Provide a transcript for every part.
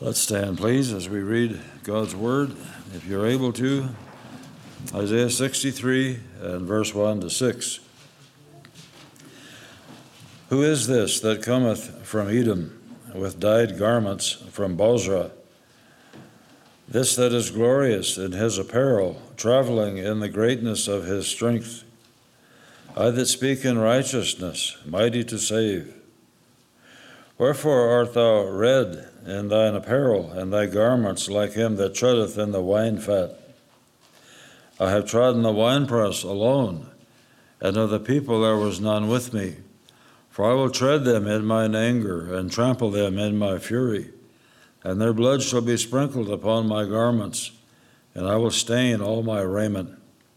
Let's stand, please, as we read God's Word, if you're able to. Isaiah 63 and verse 1 to 6. Who is this that cometh from Edom with dyed garments from Bozrah? This that is glorious in his apparel, traveling in the greatness of his strength. I that speak in righteousness, mighty to save. Wherefore art thou red in thine apparel, and thy garments like him that treadeth in the wine fat? I have trodden the winepress alone, and of the people there was none with me. For I will tread them in mine anger, and trample them in my fury. And their blood shall be sprinkled upon my garments, and I will stain all my raiment.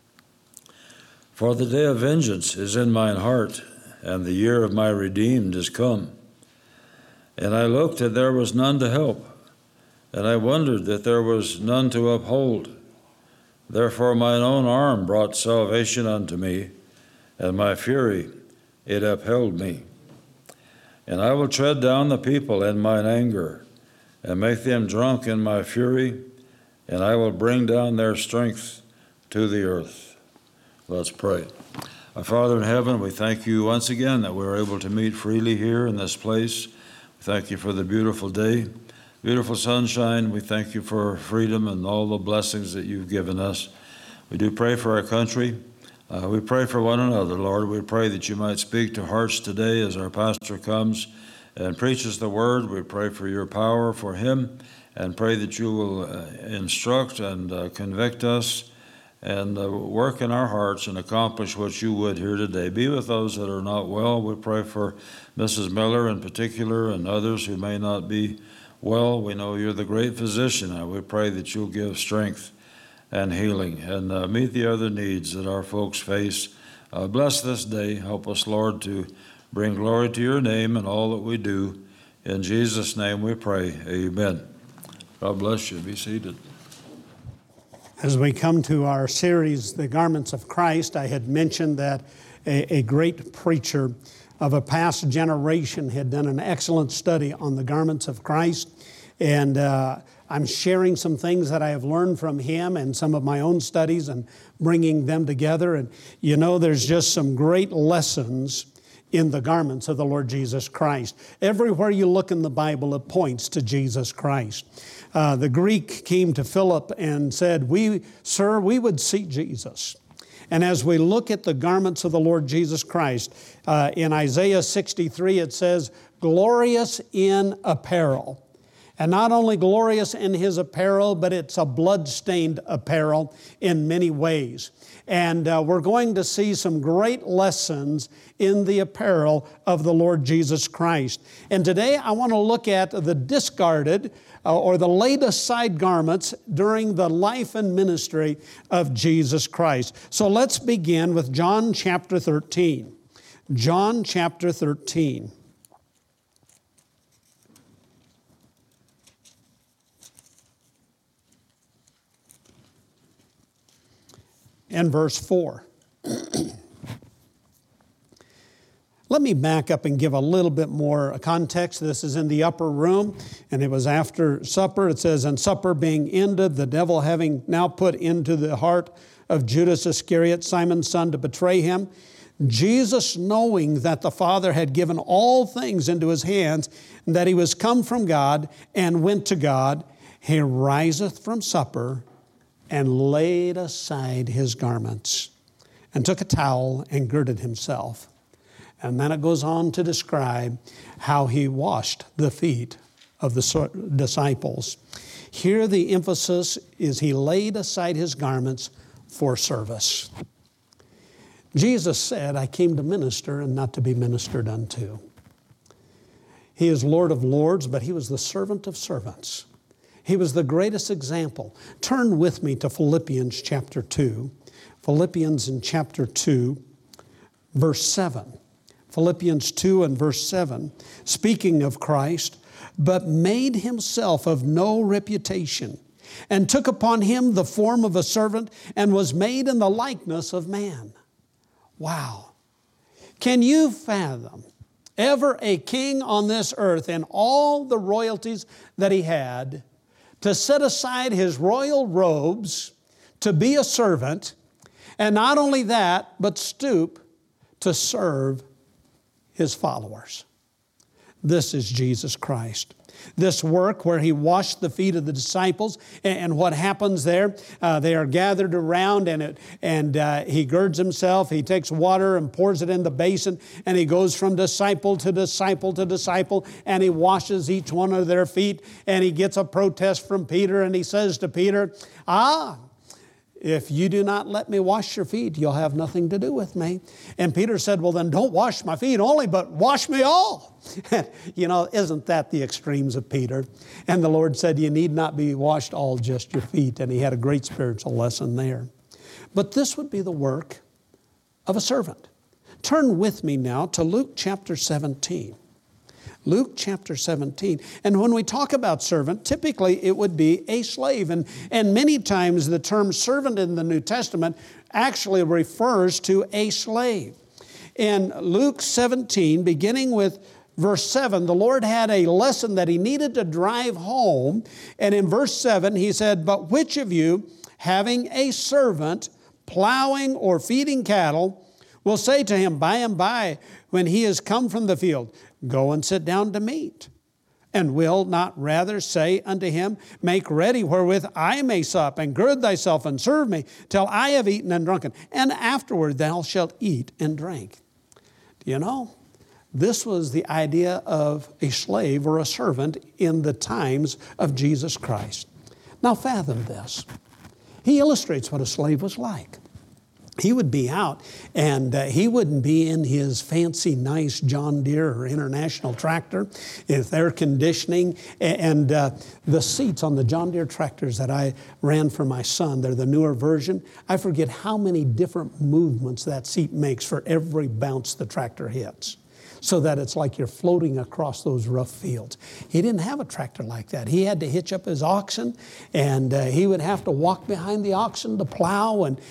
For the day of vengeance is in mine heart, and the year of my redeemed is come. And I looked, and there was none to help, and I wondered that there was none to uphold. Therefore mine own arm brought salvation unto me, and my fury it upheld me. And I will tread down the people in mine anger, and make them drunk in my fury, and I will bring down their strength to the earth. Let's pray. Our Father in heaven, we thank you once again that we're able to meet freely here in this place. Thank you for the beautiful day, beautiful sunshine. We thank you for freedom and all the blessings that you've given us. We do pray for our country. We pray for one another, Lord. We pray that you might speak to hearts today as our pastor comes and preaches the word. We pray for your power for him and pray that you will instruct and convict us and work in our hearts and accomplish what you would here today. Be with those that are not well. We pray for Mrs. Miller in particular and others who may not be well. We know you're the great physician, and we pray that you'll give strength and healing and meet the other needs that our folks face. Bless this day. Help us, Lord, to bring glory to your name in all that we do. In Jesus' name we pray. Amen. God bless you. Be seated. As we come to our series, The Garments of Christ, I had mentioned that a great preacher of a past generation had done an excellent study on the garments of Christ. And I'm sharing some things that I have learned from him and some of my own studies and bringing them together. And you know, there's just some great lessons in the garments of the Lord Jesus Christ. Everywhere you look in the Bible, it points to Jesus Christ. The Greek came to Philip and said, Sir, we would see Jesus. And as we look at the garments of the Lord Jesus Christ, in Isaiah 63, it says, glorious in apparel. And not only glorious in his apparel, but it's a blood-stained apparel in many ways. And we're going to see some great lessons in the apparel of the Lord Jesus Christ. And today I want to look at the discarded or the laid aside garments during the life and ministry of Jesus Christ. So let's begin with John chapter 13. John chapter 13. And verse 4. Let me back up and give a little bit more context. This is in the upper room, and it was after supper. It says, and supper being ended, the devil having now put into the heart of Judas Iscariot, Simon's son, to betray him, Jesus, knowing that the Father had given all things into his hands, and that he was come from God and went to God, he riseth from supper and laid aside his garments, and took a towel and girded himself. And then it goes on to describe how he washed the feet of the disciples. Here the emphasis is he laid aside his garments for service. Jesus said, I came to minister and not to be ministered unto. He is Lord of lords, but he was the servant of servants. He was the greatest example. Turn with me to Philippians chapter 2. Philippians in chapter 2, verse 7. Philippians 2 and verse 7, speaking of Christ, but made himself of no reputation, and took upon him the form of a servant, and was made in the likeness of man. Wow. Can you fathom ever a king on this earth in all the royalties that he had, to set aside his royal robes, to be a servant, and not only that, but stoop to serve his followers. This is Jesus Christ. This work where he washed the feet of the disciples, and what happens there, they are gathered around, and he girds himself, he takes water and pours it in the basin, and he goes from disciple to disciple to disciple, and he washes each one of their feet, and he gets a protest from Peter, and he says to Peter, if you do not let me wash your feet, you'll have nothing to do with me. And Peter said, well, then don't wash my feet only, but wash me all. You know, isn't that the extremes of Peter? And the Lord said, you need not be washed all, just your feet. And he had a great spiritual lesson there. But this would be the work of a servant. Turn with me now to Luke chapter 17. Luke chapter 17. And when we talk about servant, typically it would be a slave. And many times the term servant in the New Testament actually refers to a slave. In Luke 17, beginning with verse 7, the Lord had a lesson that he needed to drive home. And in verse 7, he said, but which of you, having a servant plowing or feeding cattle, will say to him by and by when he is come from the field, go and sit down to meat? And will not rather say unto him, make ready wherewith I may sup, and gird thyself and serve me till I have eaten and drunken, and afterward thou shalt eat and drink. You know, this was the idea of a slave or a servant in the times of Jesus Christ. Now fathom this. He illustrates what a slave was like. He would be out, and he wouldn't be in his fancy, nice John Deere or International tractor with air conditioning. And the seats on the John Deere tractors that I ran for my son, they're the newer version. I forget how many different movements that seat makes for every bounce the tractor hits, so that it's like you're floating across those rough fields. He didn't have a tractor like that. He had to hitch up his oxen, and he would have to walk behind the oxen to plow and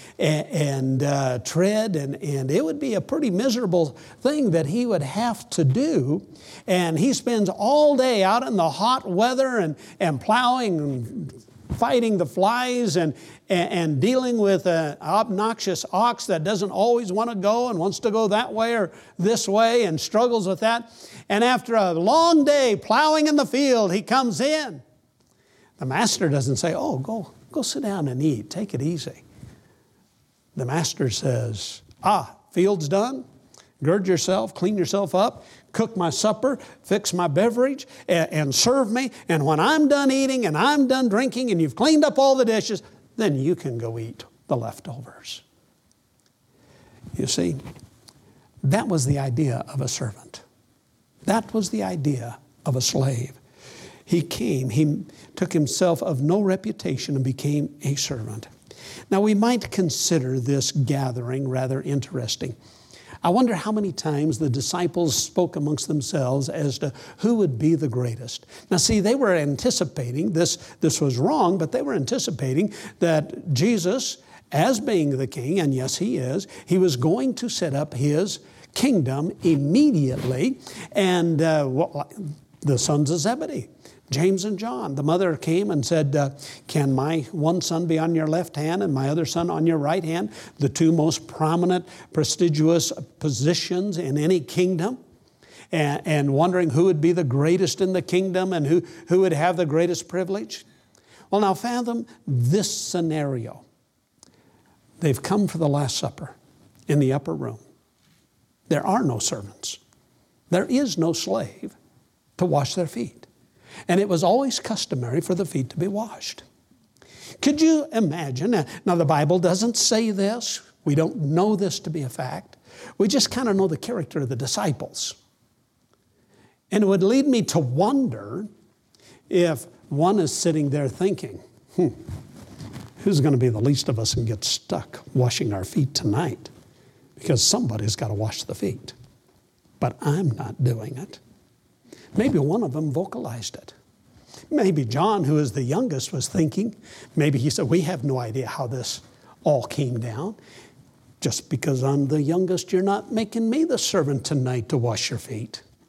tread, and it would be a pretty miserable thing that he would have to do. And he spends all day out in the hot weather and plowing and fighting the flies and dealing with an obnoxious ox that doesn't always want to go and wants to go that way or this way and struggles with that. And after a long day plowing in the field, he comes in. The master doesn't say, oh, go sit down and eat. Take it easy. The master says, field's done. Gird yourself, clean yourself up, cook my supper, fix my beverage, and serve me. And when I'm done eating and I'm done drinking and you've cleaned up all the dishes, then you can go eat the leftovers. You see, that was the idea of a servant. That was the idea of a slave. He took himself of no reputation and became a servant. Now we might consider this gathering rather interesting. I wonder how many times the disciples spoke amongst themselves as to who would be the greatest. Now see, they were anticipating, this was wrong, but they were anticipating that Jesus, as being the king, and yes, he is, he was going to set up his kingdom immediately. And the sons of Zebedee, James and John, the mother came and said, can my one son be on your left hand and my other son on your right hand? The two most prominent, prestigious positions in any kingdom. And wondering who would be the greatest in the kingdom and who would have the greatest privilege. Well, now fathom this scenario. They've come for the Last Supper in the upper room. There are no servants. There is no slave to wash their feet. And it was always customary for the feet to be washed. Could you imagine? Now the Bible doesn't say this. We don't know this to be a fact. We just kind of know the character of the disciples. And it would lead me to wonder if one is sitting there thinking, who's going to be the least of us and get stuck washing our feet tonight? Because somebody's got to wash the feet. But I'm not doing it. Maybe one of them vocalized it. Maybe John, who is the youngest, was thinking. Maybe he said, we have no idea how this all came down. Just because I'm the youngest, you're not making me the servant tonight to wash your feet.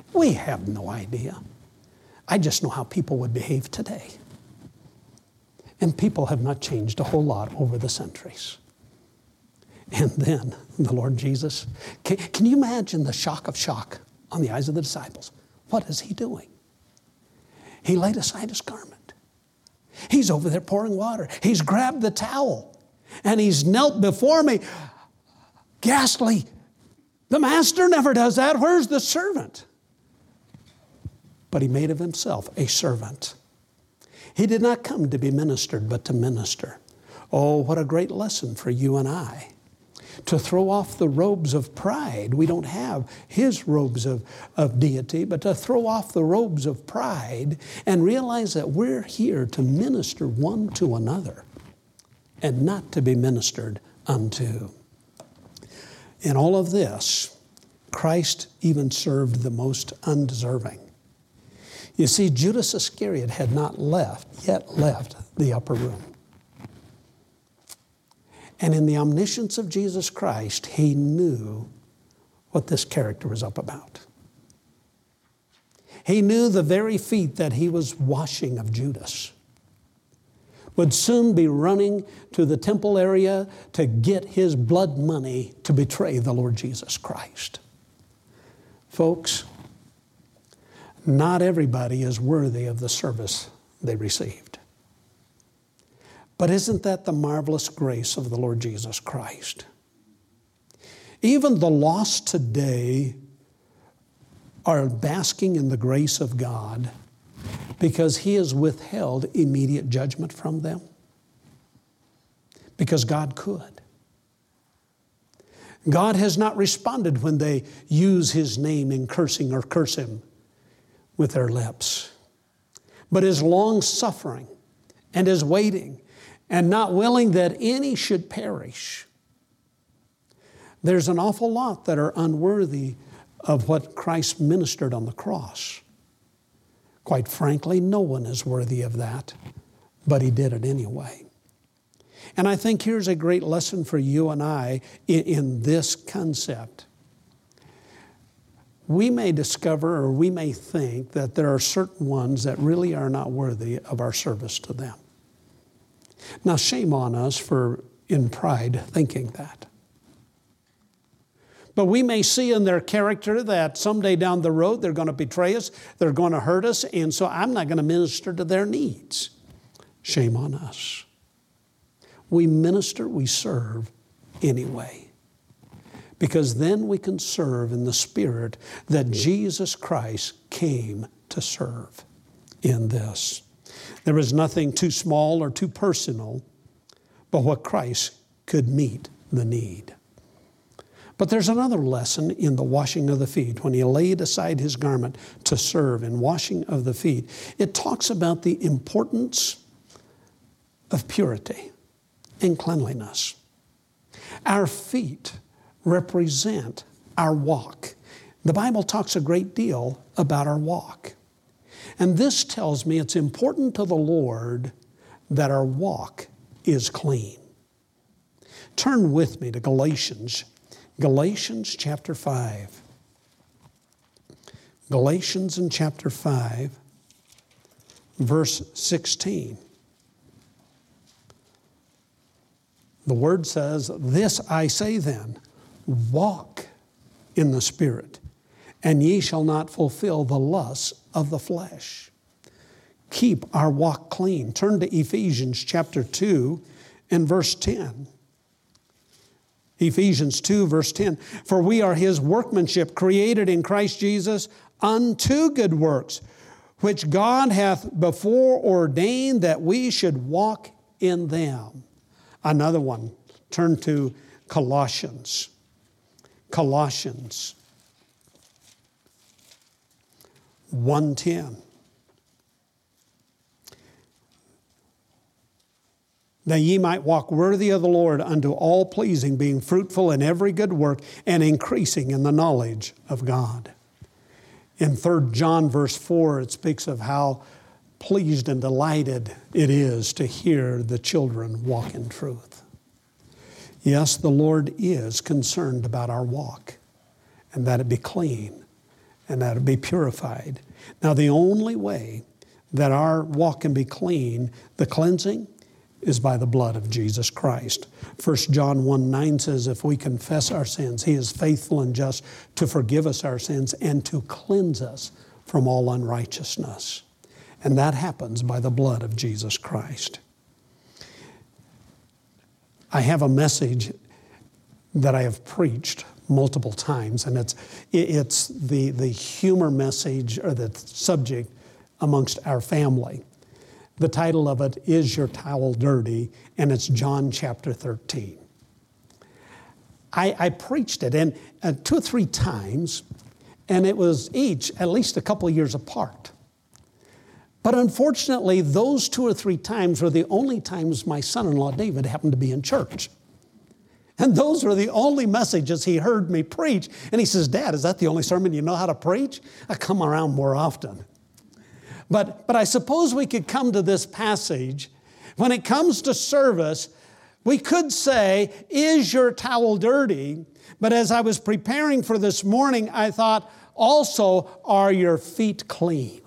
We have no idea. I just know how people would behave today. And people have not changed a whole lot over the centuries. And then the Lord Jesus, can you imagine the shock of shock on the eyes of the disciples? What is he doing? He laid aside his garment. He's over there pouring water. He's grabbed the towel and he's knelt before me. Ghastly. The master never does that. Where's the servant? But he made of himself a servant. He did not come to be ministered, but to minister. Oh, what a great lesson for you and I. To throw off the robes of pride. We don't have his robes of deity, but to throw off the robes of pride and realize that we're here to minister one to another and not to be ministered unto. In all of this, Christ even served the most undeserving. You see, Judas Iscariot had not yet left the upper room. And in the omniscience of Jesus Christ, he knew what this character was up about. He knew the very feet that he was washing of Judas would soon be running to the temple area to get his blood money to betray the Lord Jesus Christ. Folks, not everybody is worthy of the service they received. But isn't that the marvelous grace of the Lord Jesus Christ? Even the lost today are basking in the grace of God because he has withheld immediate judgment from them. Because God could. God has not responded when they use his name in cursing or curse him with their lips, but is long-suffering and is waiting and not willing that any should perish. There's an awful lot that are unworthy of what Christ ministered on the cross. Quite frankly, no one is worthy of that, but he did it anyway. And I think here's a great lesson for you and I in this concept. We may discover or we may think that there are certain ones that really are not worthy of our service to them. Now, shame on us for, in pride, thinking that. But we may see in their character that someday down the road they're going to betray us, they're going to hurt us, and so I'm not going to minister to their needs. Shame on us. We minister, we serve anyway. Because then we can serve in the spirit that Jesus Christ came to serve in this. There was nothing too small or too personal, but what Christ could meet the need. But there's another lesson in the washing of the feet. When he laid aside his garment to serve in washing of the feet, it talks about the importance of purity and cleanliness. Our feet represent our walk. The Bible talks a great deal about our walk. And this tells me it's important to the Lord that our walk is clean. Turn with me to Galatians chapter 5. Galatians in chapter 5, verse 16. The word says, "This I say then, walk in the Spirit, and ye shall not fulfill the lusts of the flesh." Keep our walk clean. Turn to Ephesians chapter 2 and verse 10. Ephesians 2 verse 10. "For we are his workmanship, created in Christ Jesus unto good works, which God hath before ordained that we should walk in them." Another one. Turn to Colossians. Colossians 1:10. "That ye might walk worthy of the Lord unto all pleasing, being fruitful in every good work, and increasing in the knowledge of God." In 3 John verse 4, it speaks of how pleased and delighted it is to hear the children walk in truth. Yes, the Lord is concerned about our walk, and that it be clean, and that it be purified. Now, the only way that our walk can be clean, the cleansing, is by the blood of Jesus Christ. 1 John 1:9 says, if we confess our sins, He is faithful and just to forgive us our sins and to cleanse us from all unrighteousness. And that happens by the blood of Jesus Christ. I have a message that I have preached multiple times, and it's the humor message or the subject amongst our family. The title of it is Your Towel Dirty, and it's John chapter 13. I preached it and 2 or 3 times, and it was each at least a couple of years apart. But unfortunately, those 2 or 3 times were the only times my son-in-law David happened to be in church. And those were the only messages he heard me preach. And he says, Dad, is that the only sermon you know how to preach? I come around more often. But I suppose we could come to this passage. When it comes to service, we could say, is your towel dirty? But as I was preparing for this morning, I thought, also, are your feet clean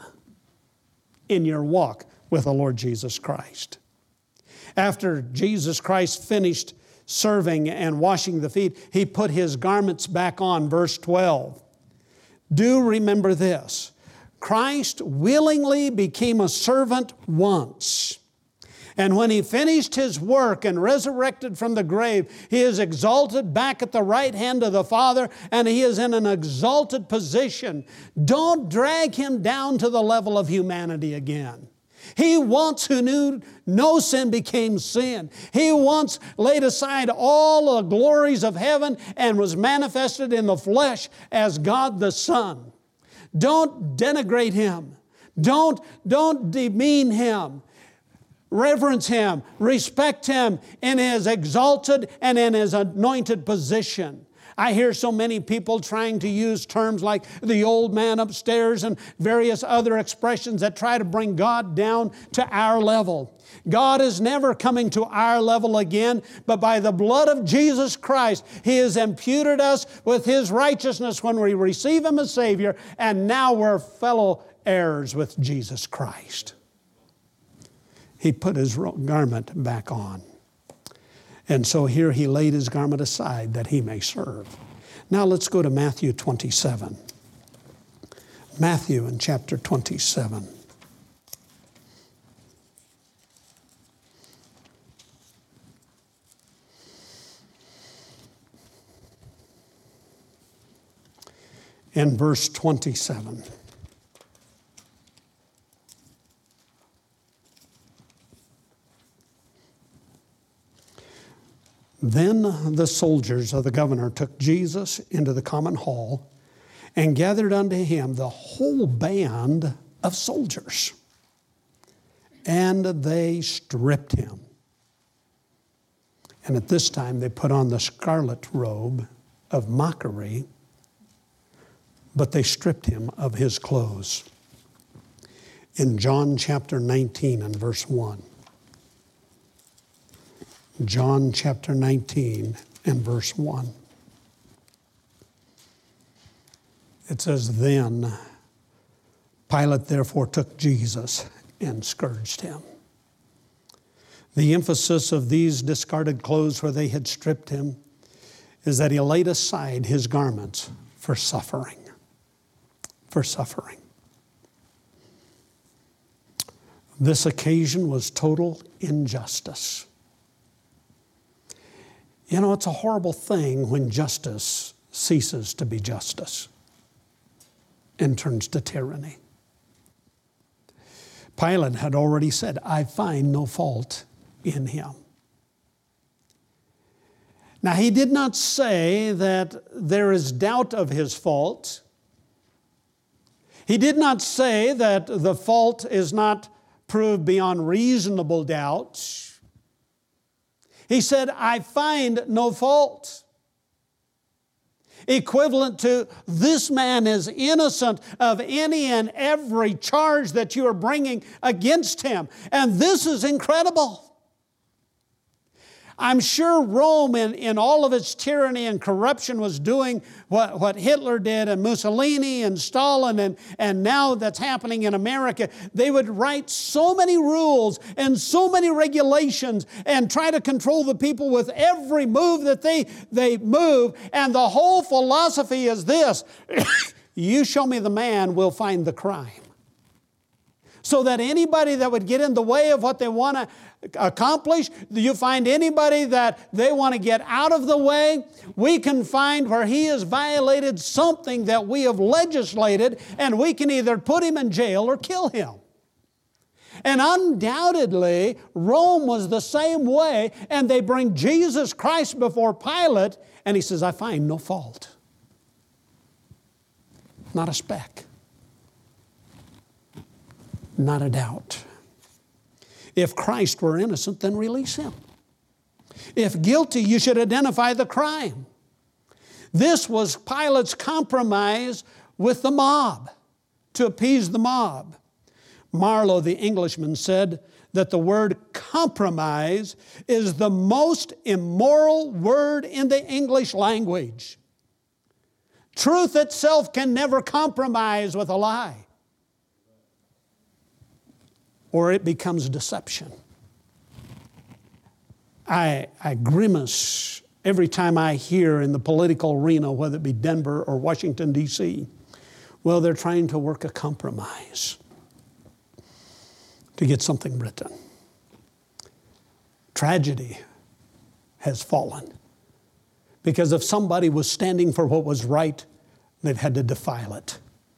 in your walk with the Lord Jesus Christ? After Jesus Christ finished serving and washing the feet, He put His garments back on, verse 12. Do remember this. Christ willingly became a servant once. And when He finished His work and resurrected from the grave, He is exalted back at the right hand of the Father, and He is in an exalted position. Don't drag Him down to the level of humanity again. He once who knew no sin became sin. He once laid aside all the glories of heaven and was manifested in the flesh as God the Son. Don't denigrate Him. Don't demean Him. Reverence Him. Respect Him in His exalted and in His anointed position. I hear so many people trying to use terms like the old man upstairs and various other expressions that try to bring God down to our level. God is never coming to our level again, but by the blood of Jesus Christ, He has imputed us with His righteousness when we receive Him as Savior, and now we're fellow heirs with Jesus Christ. He put His garment back on. And so here He laid His garment aside that He may serve. Now let's go to Matthew 27. Matthew in chapter 27. In verse 27. Then the soldiers of the governor took Jesus into the common hall and gathered unto Him the whole band of soldiers. And they stripped Him. And at this time they put on the scarlet robe of mockery, but they stripped Him of His clothes. In John chapter 19 and verse 1. John chapter 19 and verse 1. It says, Then Pilate therefore took Jesus and scourged Him. The emphasis of these discarded clothes where they had stripped Him is that He laid aside His garments for suffering. For suffering. This occasion was total injustice. You know, it's a horrible thing when justice ceases to be justice and turns to tyranny. Pilate had already said, I find no fault in Him. Now, he did not say that there is doubt of His fault. He did not say that the fault is not proved beyond reasonable doubt. He said, I find no fault. Equivalent to, this man is innocent of any and every charge that you are bringing against him. And this is incredible. I'm sure Rome in all of its tyranny and corruption was doing what Hitler did and Mussolini and Stalin and now that's happening in America. They would write so many rules and so many regulations and try to control the people with every move that they move. And the whole philosophy is this: you show me the man, we'll find the crime. So that anybody that would get in the way of what they want to accomplish, you find anybody that they want to get out of the way, we can find where he has violated something that we have legislated, and we can either put him in jail or kill him. And undoubtedly, Rome was the same way, and they bring Jesus Christ before Pilate, and he says, I find no fault. Not a speck. Not a doubt. If Christ were innocent, then release him. If guilty, you should identify the crime. This was Pilate's compromise with the mob, to appease the mob. Marlowe, the Englishman, said that the word compromise is the most immoral word in the English language. Truth itself can never compromise with a lie, or it becomes deception. I grimace every time I hear in the political arena, whether it be Denver or Washington, D.C., well, they're trying to work a compromise to get something written. Tragedy has fallen because if somebody was standing for what was right, they've had to defile it.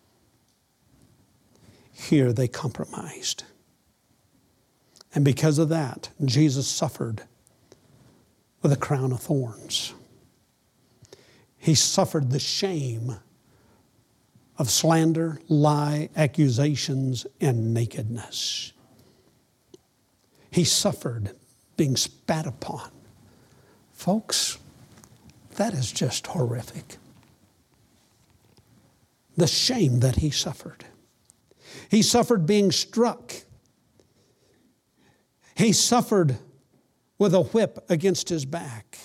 Here they compromised. And because of that, Jesus suffered with a crown of thorns. He suffered the shame of slander, lie, accusations, and nakedness. He suffered being spat upon. Folks, that is just horrific. The shame that he suffered. He suffered being struck. He suffered with a whip against his back.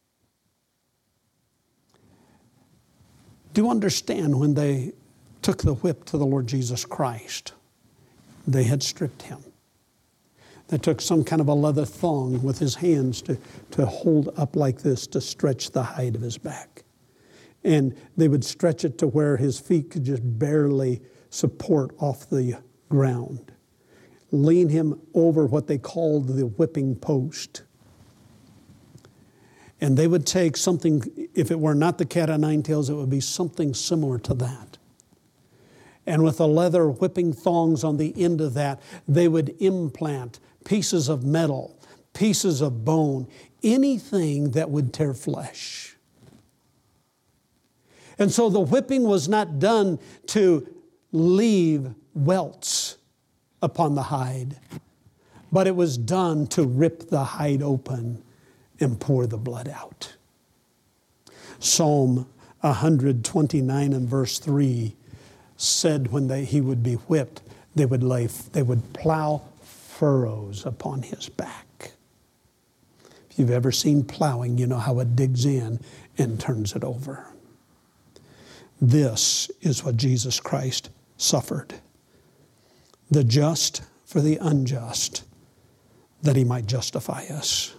Do you understand when they took the whip to the Lord Jesus Christ, they had stripped him. They took some kind of a leather thong with his hands to hold up like this to stretch the height of his back. And they would stretch it to where his feet could just barely support off the ground. Lean him over what they called the whipping post. And they would take something, if it were not the cat o' nine tails, it would be something similar to that. And with the leather whipping thongs on the end of that, they would implant pieces of metal, pieces of bone, anything that would tear flesh. And so the whipping was not done to leave welts upon the hide, but it was done to rip the hide open and pour the blood out. Psalm 129 and verse 3 said when he would be whipped, they would plow furrows upon his back. If you've ever seen plowing, you know how it digs in and turns it over. This is what Jesus Christ suffered. The just for the unjust, that he might justify us.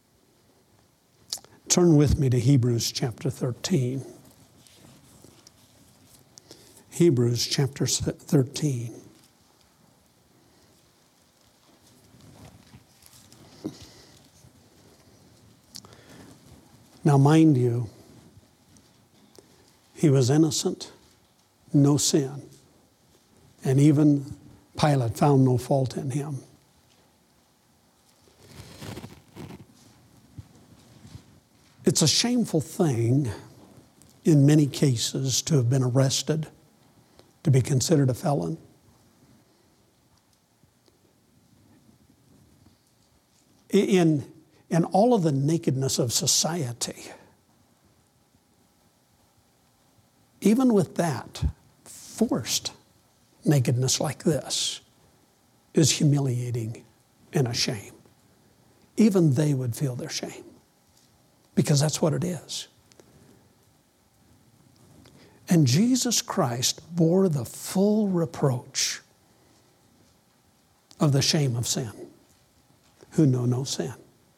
Turn with me to Hebrews chapter 13. Hebrews chapter 13. Now, mind you, he was innocent, no sin, and even Pilate found no fault in him. It's a shameful thing in many cases to have been arrested, to be considered a felon. In all of the nakedness of society, even with that, forced nakedness like this is humiliating and a shame. even they would feel their shame. Because that's what it is. And Jesus Christ bore the full reproach of the shame of sin, who know no sin.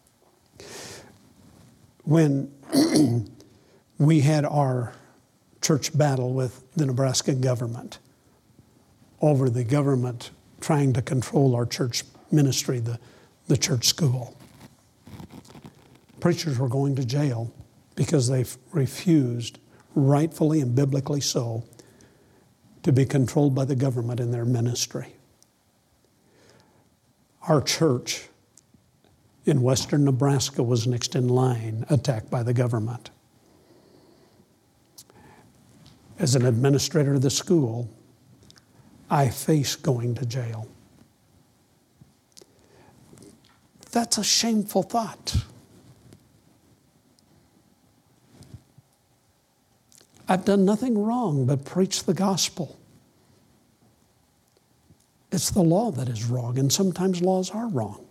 When we had our church battle with the Nebraska government over the government trying to control our church ministry, the church school, preachers were going to jail because they refused, rightfully and biblically so, to be controlled by the government in their ministry. Our church in western Nebraska was next in line, attacked by the government. As an administrator of the school, I faced going to jail. That's a shameful thought. I've done nothing wrong but preach the gospel. It's the law that is wrong, and sometimes laws are wrong.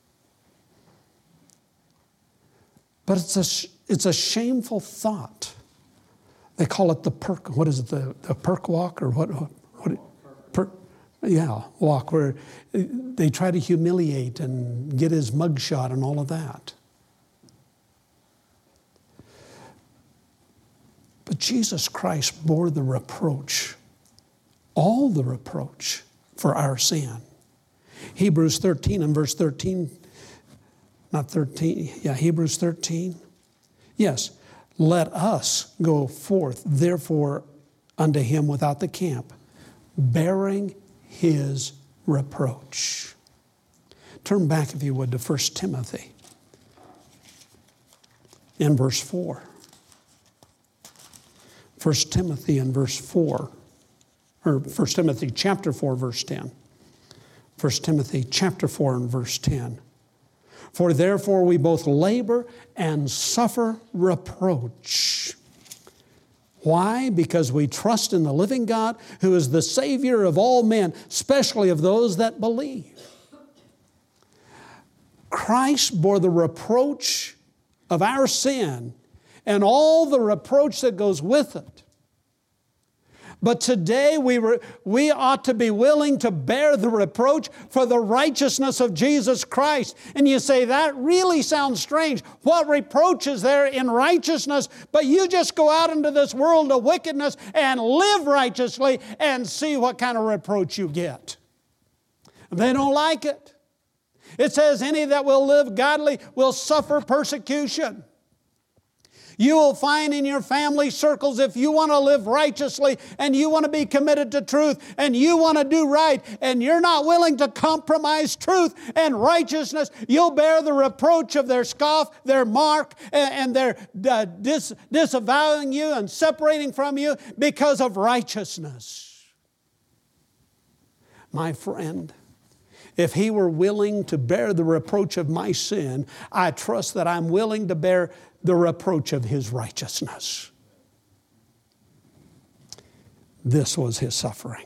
But it's a shameful thought. They call it the perk. What is it? The perk walk or what? Walk where they try to humiliate and get his mugshot and all of that. But Jesus Christ bore the reproach, all the reproach for our sin. Hebrews 13 and verse 13, Hebrews 13. Yes, let us go forth, therefore, unto him without the camp, bearing his reproach. Turn back, if you would, to 1 Timothy in verse 4. 1 Timothy in verse 4, or 1 Timothy chapter 4, verse 10. 1 Timothy chapter 4 and verse 10. For therefore we both labor and suffer reproach. Why? Because we trust in the living God, who is the Savior of all men, especially of those that believe. Christ bore the reproach of our sin and all the reproach that goes with it. But today we ought to be willing to bear the reproach for the righteousness of Jesus Christ. And you say, that really sounds strange. What reproach is there in righteousness? But you just go out into this world of wickedness and live righteously and see what kind of reproach you get. They don't like it. It says, any that will live godly will suffer persecution. You will find in your family circles, if you want to live righteously and you want to be committed to truth and you want to do right and you're not willing to compromise truth and righteousness, you'll bear the reproach of their scoff, their mark, and their disavowing you and separating from you because of righteousness. My friend, if he were willing to bear the reproach of my sin, I trust that I'm willing to bear the reproach of his righteousness. This was his suffering.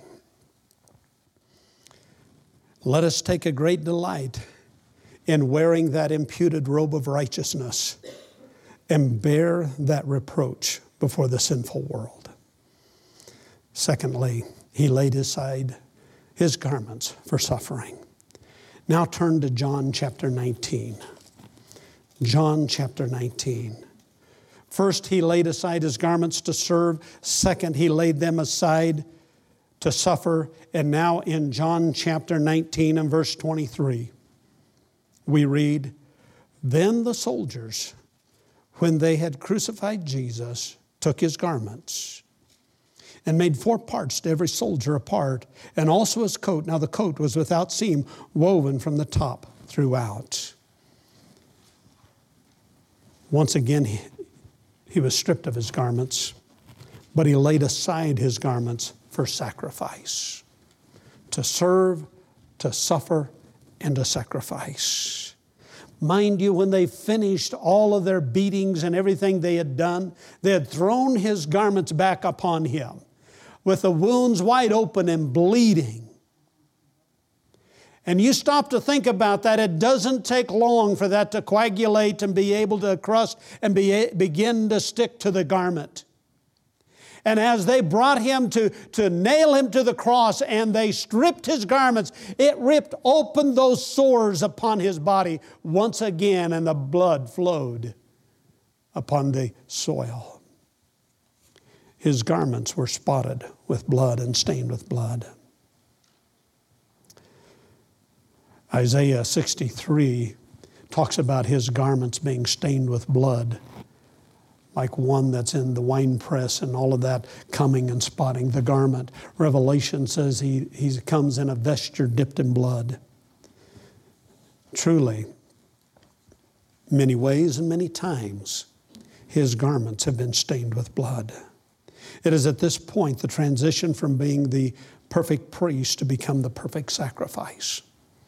Let us take a great delight in wearing that imputed robe of righteousness and bear that reproach before the sinful world. Secondly, he laid aside his garments for suffering. Now turn to John chapter 19. John chapter 19. First, he laid aside his garments to serve. Second, he laid them aside to suffer. And now in John chapter 19 and verse 23, we read, Then the soldiers, when they had crucified Jesus, took his garments and made 4 parts to every soldier a part, and also his coat. Now the coat was without seam, woven from the top throughout. Once again, he was stripped of his garments, but he laid aside his garments for sacrifice, to serve, to suffer, and to sacrifice. Mind you, when they finished all of their beatings and everything they had done, they had thrown his garments back upon him with the wounds wide open and bleeding. And you stop to think about that, it doesn't take long for that to coagulate and be able to crust and begin to stick to the garment. And as they brought him to nail him to the cross and they stripped his garments, it ripped open those sores upon his body once again, and the blood flowed upon the soil. His garments were spotted with blood and stained with blood. Isaiah 63 talks about his garments being stained with blood, like one that's in the winepress and all of that, coming and spotting the garment. Revelation says he comes in a vesture dipped in blood. Truly, many ways and many times, his garments have been stained with blood. It is at this point the transition from being the perfect priest to become the perfect sacrifice.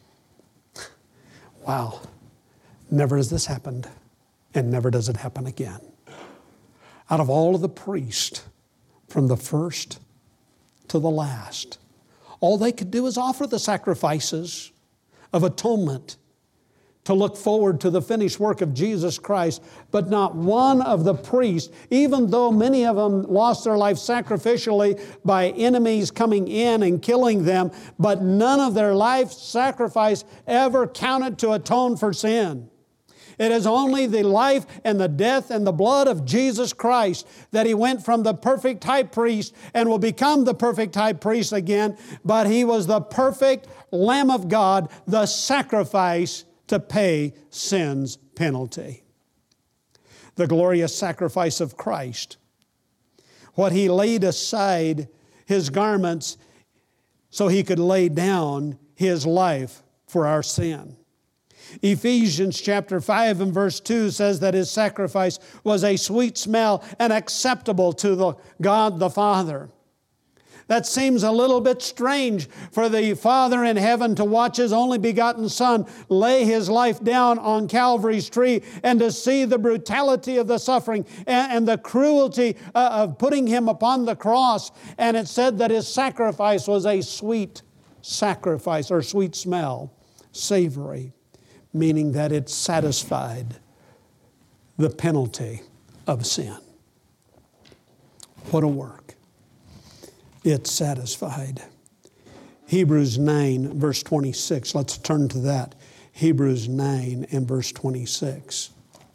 Wow, never has this happened, and never does it happen again. Out of all of the priests, from the first to the last, all they could do is offer the sacrifices of atonement to look forward to the finished work of Jesus Christ. But not one of the priests, even though many of them lost their life sacrificially by enemies coming in and killing them, but none of their life sacrifice ever counted to atone for sin. It is only the life and the death and the blood of Jesus Christ that He went from the perfect high priest and will become the perfect high priest again. But He was the perfect Lamb of God, the sacrifice to pay sin's penalty. The glorious sacrifice of Christ. What He laid aside His garments so He could lay down His life for our sin. Ephesians chapter 5 and verse 2 says that His sacrifice was a sweet smell and acceptable to God the Father. That seems a little bit strange for the Father in heaven to watch His only begotten Son lay His life down on Calvary's tree and to see the brutality of the suffering and the cruelty of putting Him upon the cross. And it said that His sacrifice was a sweet sacrifice, or sweet smell, savory, meaning that it satisfied the penalty of sin. What a work. It satisfied. Hebrews 9, verse 26. Let's turn to that. Hebrews 9 and verse 26.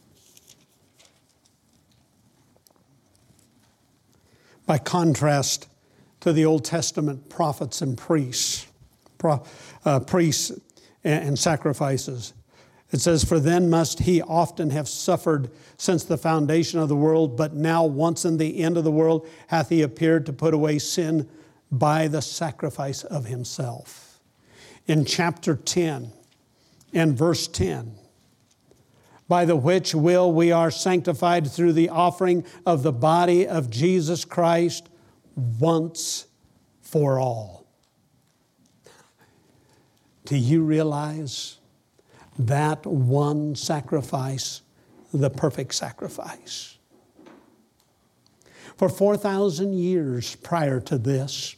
By contrast to the Old Testament prophets and priests and sacrifices, it says, "For then must He often have suffered since the foundation of the world, but now once in the end of the world hath He appeared to put away sin by the sacrifice of Himself." In chapter 10 and verse 10, "By the which will we are sanctified through the offering of the body of Jesus Christ once for all." Do you realize that one sacrifice, the perfect sacrifice? For 4,000 years prior to this,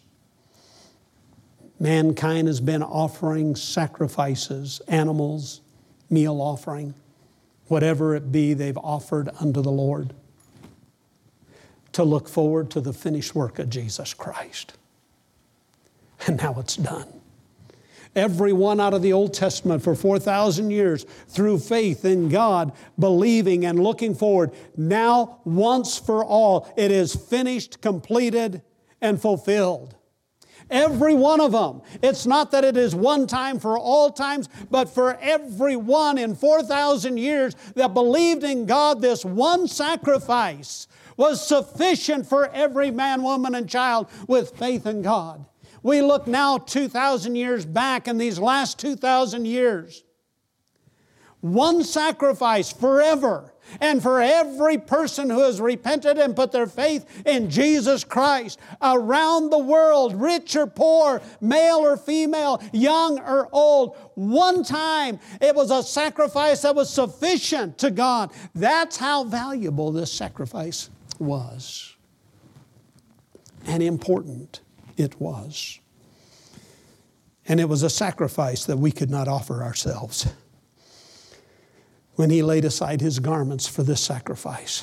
mankind has been offering sacrifices, animals, meal offering, whatever it be they've offered unto the Lord, to look forward to the finished work of Jesus Christ. And now it's done. Everyone out of the Old Testament for 4,000 years, through faith in God, believing and looking forward, now once for all, it is finished, completed, and fulfilled. Every one of them. It's not that it is one time for all times, but for everyone in 4,000 years that believed in God, this one sacrifice was sufficient for every man, woman, and child with faith in God. We look now 2,000 years back, in these last 2,000 years. One sacrifice forever, and for every person who has repented and put their faith in Jesus Christ around the world, rich or poor, male or female, young or old. One time, it was a sacrifice that was sufficient to God. That's how valuable this sacrifice was, and important it was. And it was a sacrifice that we could not offer ourselves. When he laid aside his garments for this sacrifice,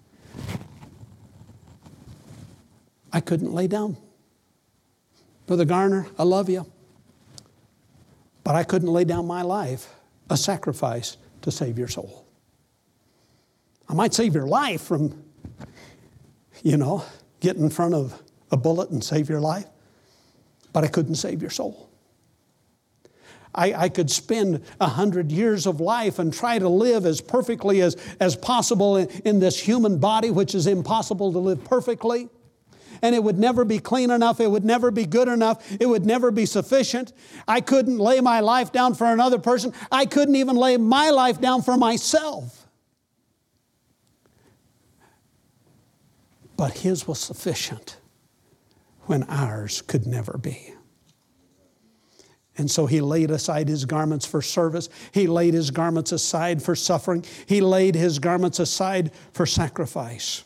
I couldn't lay down. Brother Garner, I love you. But I couldn't lay down my life, a sacrifice to save your soul. I might save your life from, get in front of a bullet and save your life, but I couldn't save your soul. I could spend 100 years of life and try to live as perfectly as possible in this human body, which is impossible to live perfectly. And it would never be clean enough. It would never be good enough. It would never be sufficient. I couldn't lay my life down for another person. I couldn't even lay my life down for myself. But His was sufficient when ours could never be. And so He laid aside His garments for service. He laid His garments aside for suffering. He laid His garments aside for sacrifice.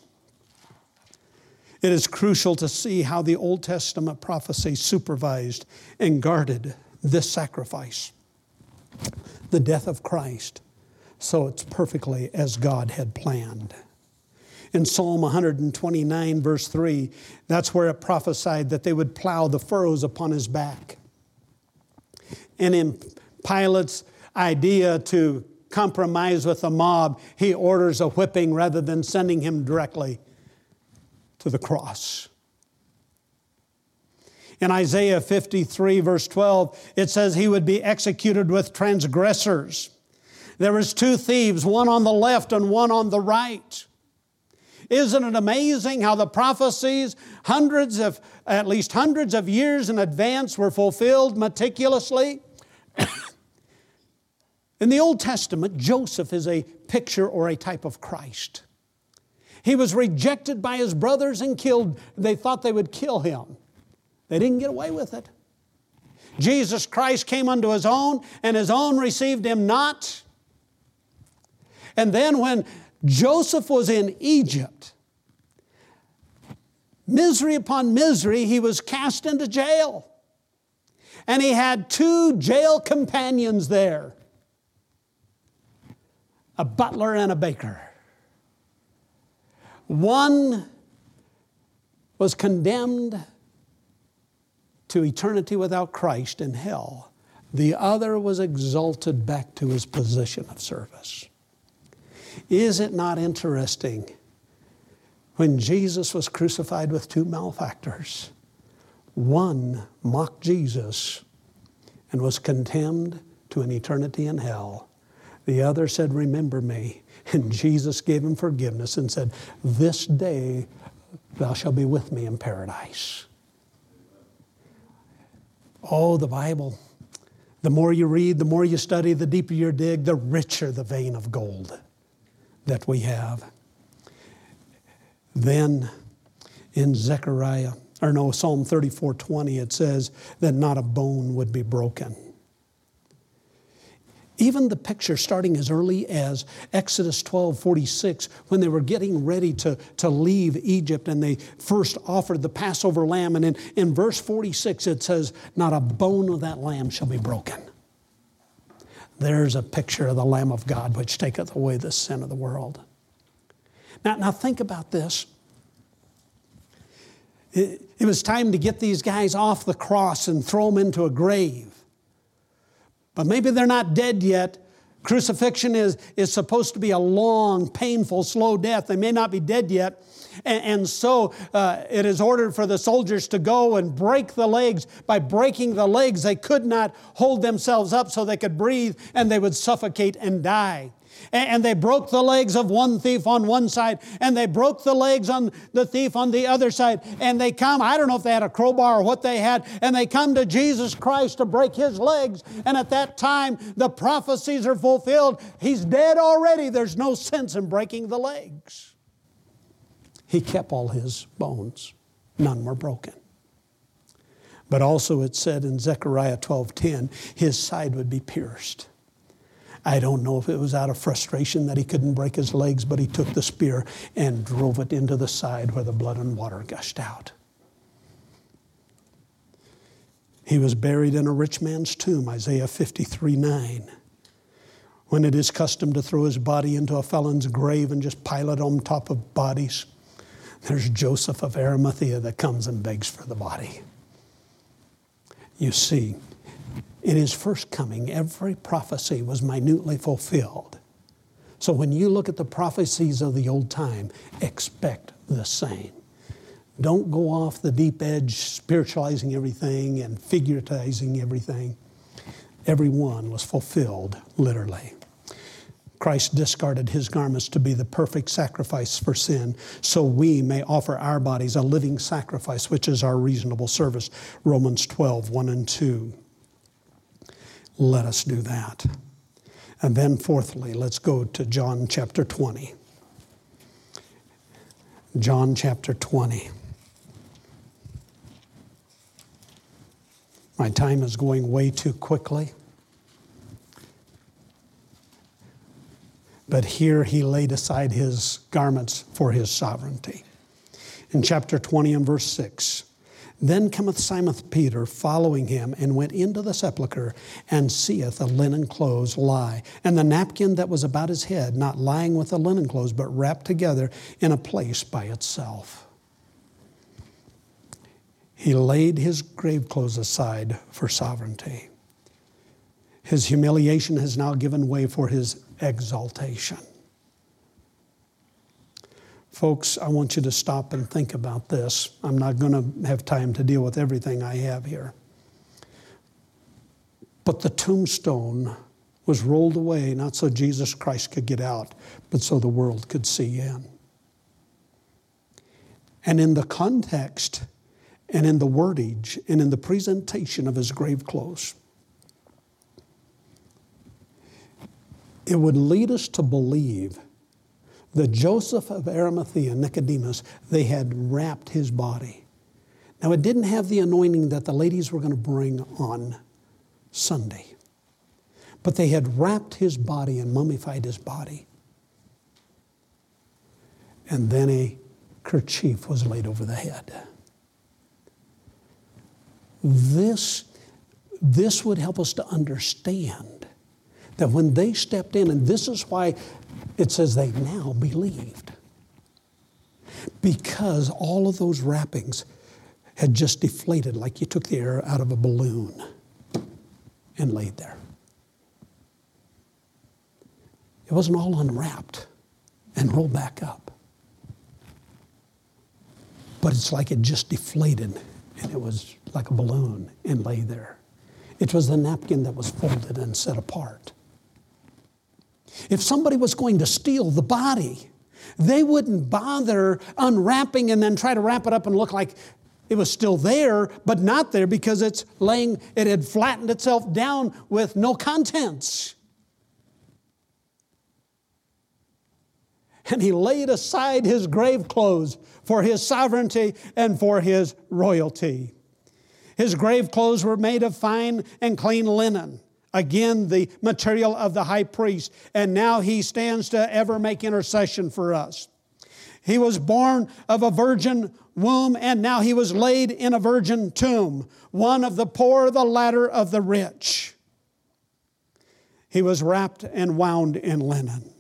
It is crucial to see how the Old Testament prophecy supervised and guarded this sacrifice, the death of Christ, so it's perfectly as God had planned. In Psalm 129, verse 3, that's where it prophesied that they would plow the furrows upon His back. And in Pilate's idea to compromise with the mob, he orders a whipping rather than sending Him directly to the cross. In Isaiah 53, verse 12, it says He would be executed with transgressors. There was 2 thieves, one on the left and one on the right. Isn't it amazing how the prophecies, at least hundreds of years in advance, were fulfilled meticulously? In the Old Testament, Joseph is a picture or a type of Christ. He was rejected by his brothers and killed. They thought they would kill him. They didn't get away with it. Jesus Christ came unto His own, and His own received Him not. And then when Joseph was in Egypt, misery upon misery, he was cast into jail. And he had 2 jail companions there, a butler and a baker. One was condemned to eternity without Christ in hell. The other was exalted back to his position of service. Is it not interesting? When Jesus was crucified with 2 malefactors, one mocked Jesus and was condemned to an eternity in hell. The other said, "Remember me." And Jesus gave him forgiveness and said, "This day thou shalt be with me in paradise." Oh, the Bible. The more you read, the more you study, the deeper you dig, the richer the vein of gold that we have. Then in Psalm 34:20, it says that not a bone would be broken. Even the picture starting as early as Exodus 12:46, when they were getting ready to leave Egypt and they first offered the Passover lamb. And in verse 46 it says, not a bone of that lamb shall be broken. There's a picture of the Lamb of God which taketh away the sin of the world. Now think about this. It was time to get these guys off the cross and throw them into a grave. But maybe they're not dead yet. Crucifixion is supposed to be a long, painful, slow death. They may not be dead yet. And so it is ordered for the soldiers to go and break the legs. By breaking the legs, they could not hold themselves up so they could breathe, and they would suffocate and die. And they broke the legs of one thief on one side, and they broke the legs on the thief on the other side. And they come, I don't know if they had a crowbar or what they had, and they come to Jesus Christ to break His legs. And at that time, the prophecies are fulfilled. He's dead already. There's no sense in breaking the legs. He kept all His bones. None were broken. But also it said in Zechariah 12:10, His side would be pierced. I don't know if it was out of frustration that He couldn't break His legs, but He took the spear and drove it into the side where the blood and water gushed out. He was buried in a rich man's tomb, Isaiah 53:9. When it is custom to throw his body into a felon's grave and just pile it on top of bodies, there's Joseph of Arimathea that comes and begs for the body. You see, in his first coming, every prophecy was minutely fulfilled. So when you look at the prophecies of the old time, expect the same. Don't go off the deep edge, spiritualizing everything and figurativizing everything. Every one was fulfilled literally. Christ discarded his garments to be the perfect sacrifice for sin, so we may offer our bodies a living sacrifice, which is our reasonable service. Romans 12:1 and 2. Let us do that. And then fourthly, let's go to John chapter 20. John chapter 20. My time is going way too quickly. But here he laid aside his garments for his sovereignty. In chapter 20 and verse 6, then cometh Simon Peter following him, and went into the sepulchre, and seeth the linen clothes lie, and the napkin that was about his head, not lying with the linen clothes, but wrapped together in a place by itself. He laid his grave clothes aside for sovereignty. His humiliation has now given way for his exaltation. Folks, I want you to stop and think about this. I'm not going to have time to deal with everything I have here. But the tombstone was rolled away, not so Jesus Christ could get out, but so the world could see in. And in the context, and in the wordage, and in the presentation of his grave clothes, it would lead us to believe that Joseph of Arimathea and Nicodemus, they had wrapped his body. Now, it didn't have the anointing that the ladies were going to bring on Sunday, but they had wrapped his body and mummified his body. And then a kerchief was laid over the head. This would help us to understand that when they stepped in, and this is why it says they now believed, because all of those wrappings had just deflated like you took the air out of a balloon and laid there. It wasn't all unwrapped and rolled back up, but it's like it just deflated and it was like a balloon and lay there. It was the napkin that was folded and set apart. If somebody was going to steal the body, they wouldn't bother unwrapping and then try to wrap it up and look like it was still there, but not there because it had flattened itself down with no contents. And he laid aside his grave clothes for his sovereignty and for his royalty. His grave clothes were made of fine and clean linen. Again, the material of the high priest. And now he stands to ever make intercession for us. He was born of a virgin womb, and now he was laid in a virgin tomb. One of the poor, the latter of the rich. He was wrapped and wound in linen.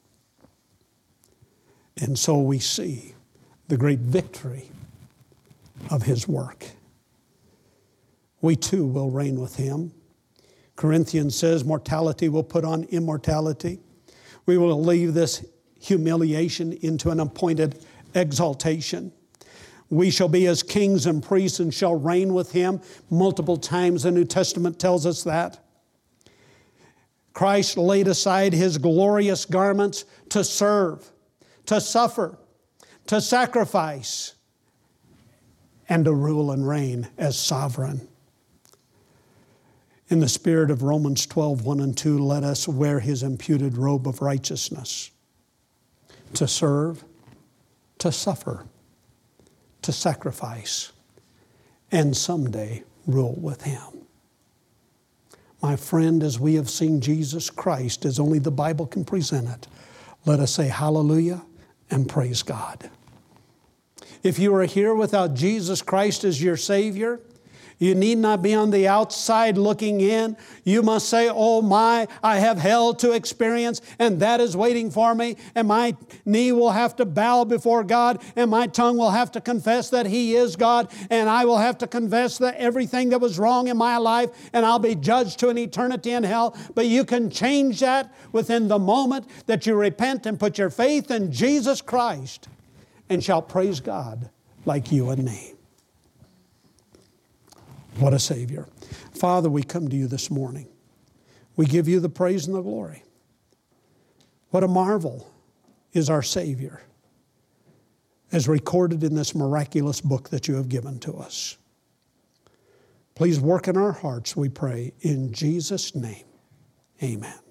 And so we see the great victory of his work. We too will reign with him. Corinthians says mortality will put on immortality. We will leave this humiliation into an appointed exaltation. We shall be as kings and priests and shall reign with him. Multiple times the New Testament tells us that. Christ laid aside his glorious garments to serve, to suffer, to sacrifice, and to rule and reign as sovereign. In the spirit of Romans 12:1 and 2, let us wear his imputed robe of righteousness, to serve, to suffer, to sacrifice, and someday rule with him. My friend, as we have seen Jesus Christ as only the Bible can present it, let us say hallelujah and praise God. If you are here without Jesus Christ as your Savior, You need not be on the outside looking in. You must say, oh my, I have hell to experience, and that is waiting for me, and my knee will have to bow before God, and my tongue will have to confess that He is God, and I will have to confess that everything that was wrong in my life, and I'll be judged to an eternity in hell. But you can change that within the moment that you repent and put your faith in Jesus Christ, and shall praise God like you and me. What a Savior. Father, we come to you this morning. We give you the praise and the glory. What a marvel is our Savior, as recorded in this miraculous book that you have given to us. Please work in our hearts, we pray, in Jesus' name. Amen.